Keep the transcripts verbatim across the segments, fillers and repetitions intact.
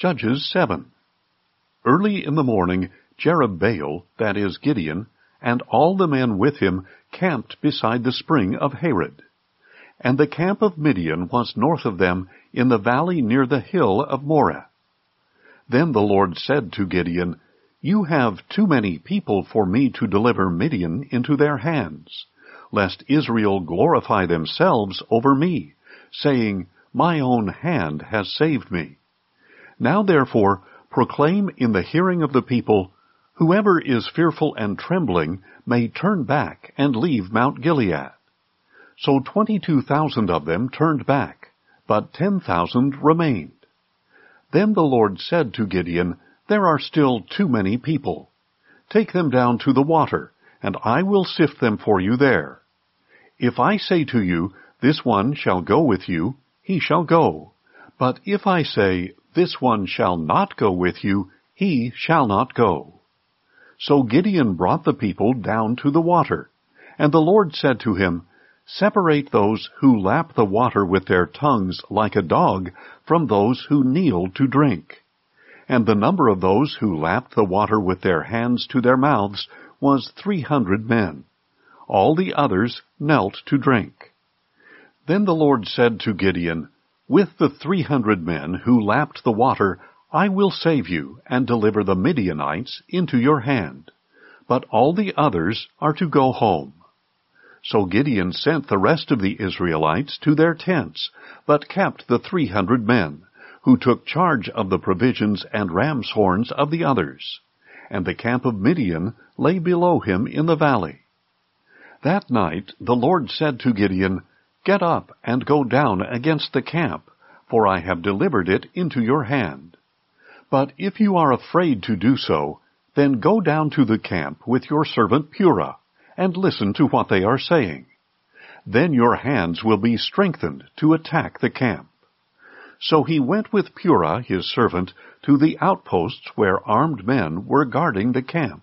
Judges seven. Early in the morning, Jerubbaal, that is Gideon, and all the men with him camped beside the spring of Harod. And the camp of Midian was north of them in the valley near the hill of Moreh. Then the Lord said to Gideon, You have too many people for me to deliver Midian into their hands, lest Israel glorify themselves over me, saying, My own hand has saved me. Now therefore proclaim in the hearing of the people, Whoever is fearful and trembling may turn back and leave Mount Gilead. So twenty-two thousand of them turned back, but ten thousand remained. Then the Lord said to Gideon, There are still too many people. Take them down to the water, and I will sift them for you there. If I say to you, This one shall go with you, he shall go. But if I say, This one shall not go with you, he shall not go. So Gideon brought the people down to the water, and the Lord said to him, Separate those who lap the water with their tongues like a dog from those who kneel to drink. And the number of those who lapped the water with their hands to their mouths was three hundred men. All the others knelt to drink. Then the Lord said to Gideon, With the three hundred men who lapped the water, I will save you and deliver the Midianites into your hand. But all the others are to go home. So Gideon sent the rest of the Israelites to their tents, but kept the three hundred men, who took charge of the provisions and ram's horns of the others. And the camp of Midian lay below him in the valley. That night the Lord said to Gideon, Get up and go down against the camp, for I have delivered it into your hand. But if you are afraid to do so, then go down to the camp with your servant Purah, and listen to what they are saying. Then your hands will be strengthened to attack the camp. So he went with Purah his servant to the outposts where armed men were guarding the camp.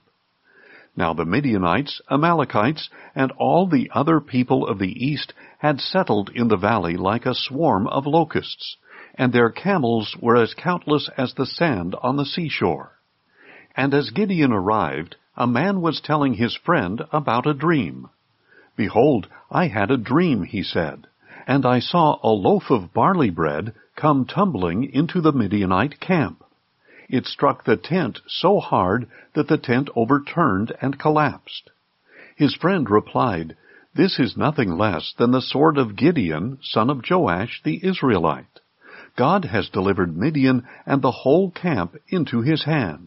Now the Midianites, Amalekites, and all the other people of the east had settled in the valley like a swarm of locusts, and their camels were as countless as the sand on the seashore. And as Gideon arrived, a man was telling his friend about a dream. Behold, I had a dream, he said, and I saw a loaf of barley bread come tumbling into the Midianite camp. It struck the tent so hard that the tent overturned and collapsed. His friend replied, This is nothing less than the sword of Gideon, son of Joash the Israelite. God has delivered Midian and the whole camp into his hand.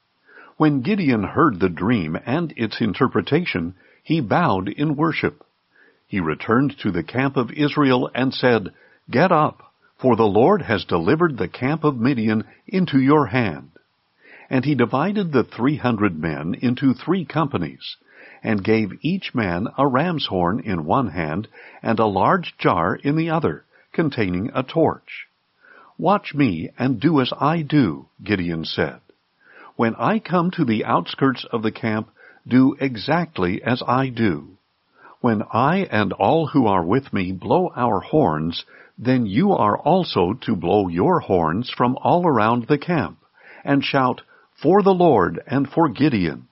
When Gideon heard the dream and its interpretation, he bowed in worship. He returned to the camp of Israel and said, Get up, for the Lord has delivered the camp of Midian into your hand. And he divided the three hundred men into three companies, and gave each man a ram's horn in one hand and a large jar in the other, containing a torch. Watch me and do as I do, Gideon said. When I come to the outskirts of the camp, do exactly as I do. When I and all who are with me blow our horns, then you are also to blow your horns from all around the camp, and shout, For the Lord and for Gideon.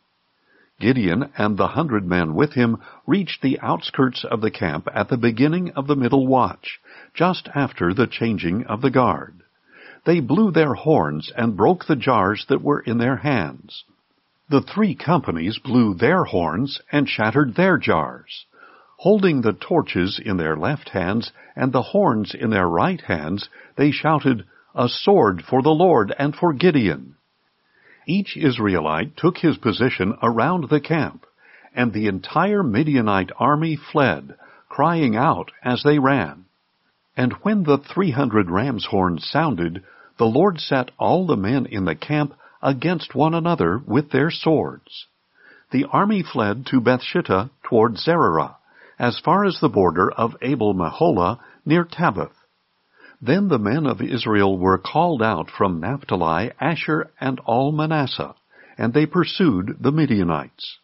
Gideon and the hundred men with him reached the outskirts of the camp at the beginning of the middle watch, just after the changing of the guard. They blew their horns and broke the jars that were in their hands. The three companies blew their horns and shattered their jars. Holding the torches in their left hands and the horns in their right hands, they shouted, A sword for the Lord and for Gideon. Each Israelite took his position around the camp, and the entire Midianite army fled, crying out as they ran. And when the three hundred ram's horns sounded, the Lord set all the men in the camp against one another with their swords. The army fled to Bethshittah toward Zererah, as far as the border of Abel-Meholah near Tabbath. Then the men of Israel were called out from Naphtali, Asher, and all Manasseh, and they pursued the Midianites.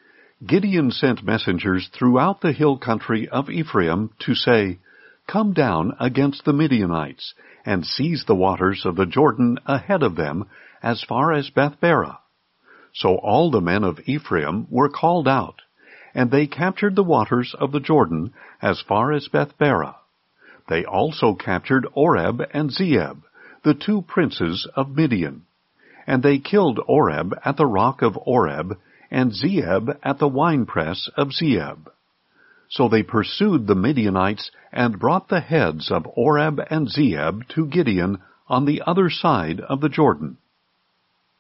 Gideon sent messengers throughout the hill country of Ephraim to say, Come down against the Midianites, and seized the waters of the Jordan ahead of them as far as Bethbara. So all the men of Ephraim were called out, and they captured the waters of the Jordan as far as Bethbara. They also captured Oreb and Zeeb, the two princes of Midian. And they killed Oreb at the rock of Oreb, and Zeeb at the winepress of Zeeb. So they pursued the Midianites and brought the heads of Oreb and Zeeb to Gideon on the other side of the Jordan.